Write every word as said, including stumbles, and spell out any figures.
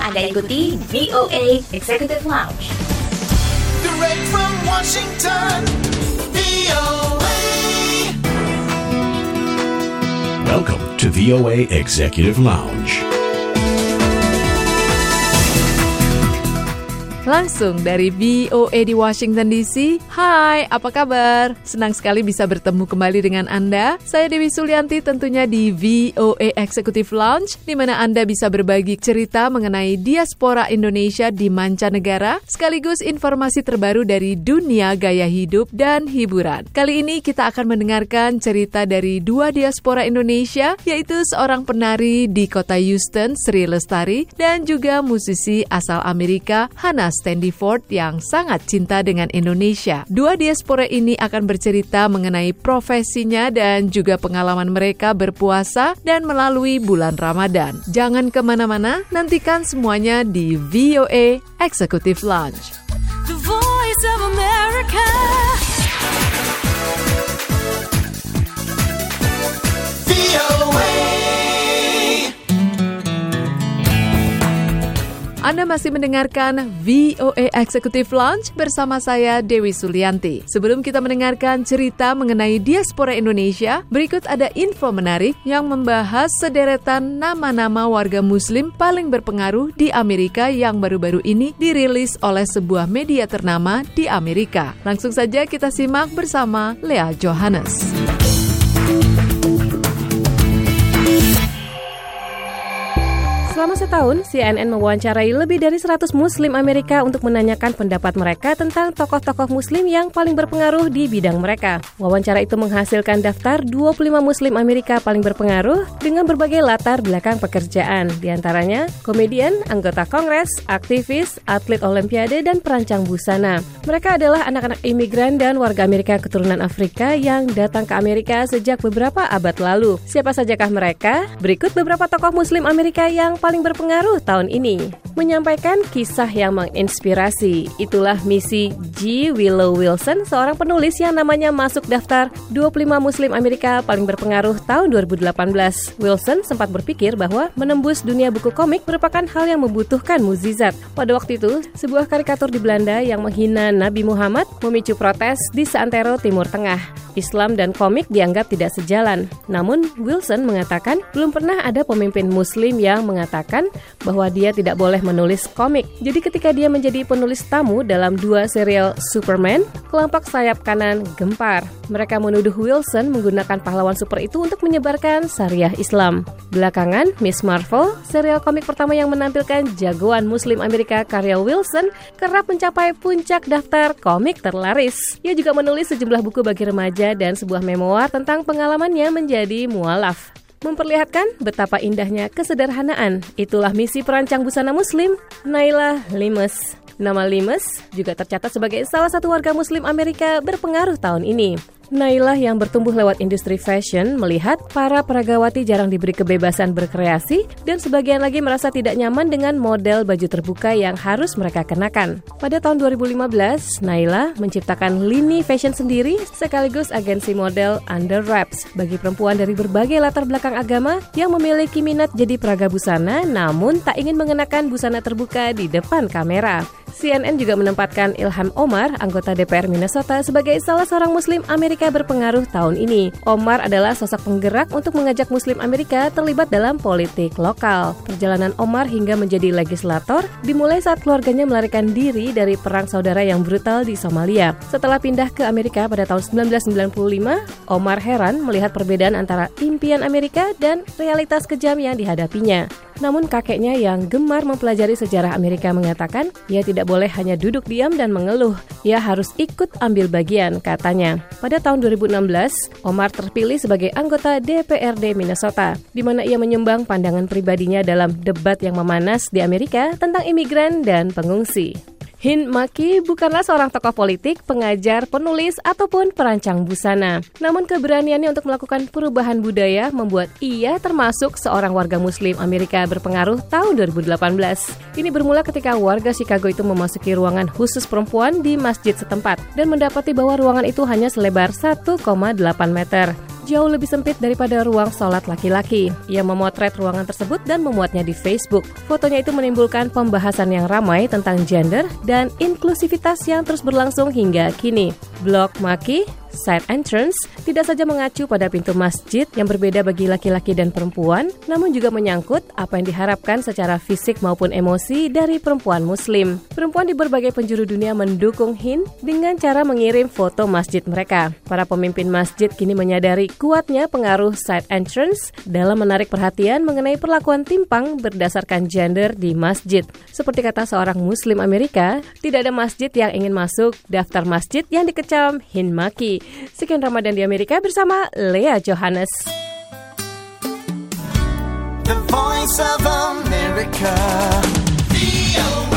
Anda ikuti V O A Executive Lounge. Direct from Washington, V O A. Welcome to V O A Executive Lounge. Langsung dari V O A di Washington D C. Hai, apa kabar? Senang sekali bisa bertemu kembali dengan Anda. Saya Dewi Sulianti tentunya di V O A Executive Lounge, di mana Anda bisa berbagi cerita mengenai diaspora Indonesia di mancanegara, sekaligus informasi terbaru dari dunia gaya hidup dan hiburan. Kali ini kita akan mendengarkan cerita dari dua diaspora Indonesia, yaitu seorang penari di kota Houston, Sri Lestari, dan juga musisi asal Amerika, Hannah Standiford, yang sangat cinta dengan Indonesia. Dua diaspora ini akan bercerita mengenai profesinya dan juga pengalaman mereka berpuasa dan melalui bulan Ramadan. Jangan kemana-mana, nantikan semuanya di V O A Executive Lounge. The Voice of America. V O A. Anda masih mendengarkan V O A Executive Lounge bersama saya Dewi Sulianti. Sebelum kita mendengarkan cerita mengenai diaspora Indonesia, berikut ada info menarik yang membahas sederetan nama-nama warga muslim paling berpengaruh di Amerika yang baru-baru ini dirilis oleh sebuah media ternama di Amerika. Langsung saja kita simak bersama Lea Johannes. Selama setahun, C N N mewawancarai lebih dari seratus Muslim Amerika untuk menanyakan pendapat mereka tentang tokoh-tokoh Muslim yang paling berpengaruh di bidang mereka. Wawancara itu menghasilkan daftar dua puluh lima Muslim Amerika paling berpengaruh dengan berbagai latar belakang pekerjaan, di antaranya komedian, anggota Kongres, aktivis, atlet Olimpiade, dan perancang busana. Mereka adalah anak-anak imigran dan warga Amerika keturunan Afrika yang datang ke Amerika sejak beberapa abad lalu. Siapa sajakah mereka? Berikut beberapa tokoh Muslim Amerika yang paling berpengaruh tahun ini. Menyampaikan kisah yang menginspirasi. Itulah misi G. Willow Wilson, seorang penulis yang namanya masuk daftar dua puluh lima Muslim Amerika paling berpengaruh tahun dua ribu delapan belas. Wilson sempat berpikir bahwa menembus dunia buku komik merupakan hal yang membutuhkan mukjizat. Pada waktu itu, sebuah karikatur di Belanda yang menghina Nabi Muhammad memicu protes di seantero Timur Tengah. Islam dan komik dianggap tidak sejalan. Namun, Wilson mengatakan belum pernah ada pemimpin Muslim yang mengatakan bahwa dia tidak boleh menulis komik. Jadi ketika dia menjadi penulis tamu dalam dua serial Superman, kelompok sayap kanan gempar. Mereka menuduh Wilson menggunakan pahlawan super itu untuk menyebarkan syariah Islam. Belakangan, Miss Marvel, serial komik pertama yang menampilkan jagoan Muslim Amerika karya Wilson, kerap mencapai puncak daftar komik terlaris. Ia juga menulis sejumlah buku bagi remaja dan sebuah memoir tentang pengalamannya menjadi mualaf. Memperlihatkan betapa indahnya kesederhanaan. Itulah misi perancang busana Muslim, Naila Limes. Nama Limes juga tercatat sebagai salah satu warga Muslim Amerika berpengaruh tahun ini. Naila yang bertumbuh lewat industri fashion melihat para peragawati jarang diberi kebebasan berkreasi dan sebagian lagi merasa tidak nyaman dengan model baju terbuka yang harus mereka kenakan. Pada tahun dua ribu lima belas, Naila menciptakan lini fashion sendiri sekaligus agensi model Under Wraps bagi perempuan dari berbagai latar belakang agama yang memiliki minat jadi peraga busana namun tak ingin mengenakan busana terbuka di depan kamera. C N N juga menempatkan Ilham Omar, anggota D P R Minnesota, sebagai salah seorang Muslim Amerika berpengaruh tahun ini. Omar adalah sosok penggerak untuk mengajak Muslim Amerika terlibat dalam politik lokal. Perjalanan Omar hingga menjadi legislator dimulai saat keluarganya melarikan diri dari perang saudara yang brutal di Somalia. Setelah pindah ke Amerika pada tahun sembilan belas sembilan puluh lima, Omar heran melihat perbedaan antara impian Amerika dan realitas kejam yang dihadapinya. Namun kakeknya yang gemar mempelajari sejarah Amerika mengatakan, ia tidak boleh hanya duduk diam dan mengeluh, ia harus ikut ambil bagian, katanya. Pada tahun dua ribu enam belas, Omar terpilih sebagai anggota D P R D Minnesota, di mana ia menyumbang pandangan pribadinya dalam debat yang memanas di Amerika tentang imigran dan pengungsi. Hind Maki bukanlah seorang tokoh politik, pengajar, penulis, ataupun perancang busana. Namun keberaniannya untuk melakukan perubahan budaya membuat ia termasuk seorang warga Muslim Amerika berpengaruh tahun dua ribu delapan belas. Ini bermula ketika warga Chicago itu memasuki ruangan khusus perempuan di masjid setempat dan mendapati bahwa ruangan itu hanya selebar satu koma delapan meter. jauh lebih sempit daripada ruang sholat laki-laki. Ia memotret ruangan tersebut dan memuatnya di Facebook. Fotonya itu menimbulkan pembahasan yang ramai tentang gender dan inklusivitas yang terus berlangsung hingga kini. Blog Maki, Side Entrance, tidak saja mengacu pada pintu masjid yang berbeda bagi laki-laki dan perempuan, namun juga menyangkut apa yang diharapkan secara fisik maupun emosi dari perempuan muslim. Perempuan di berbagai penjuru dunia mendukung Hind dengan cara mengirim foto masjid mereka. Para pemimpin masjid kini menyadari kuatnya pengaruh Side Entrance dalam menarik perhatian mengenai perlakuan timpang berdasarkan gender di masjid. Seperti kata seorang muslim Amerika, tidak ada masjid yang ingin masuk daftar masjid yang dikecam Hind Maki. Sekian Ramadan di Amerika bersama Lea Johannes. The Voice of America. V O A.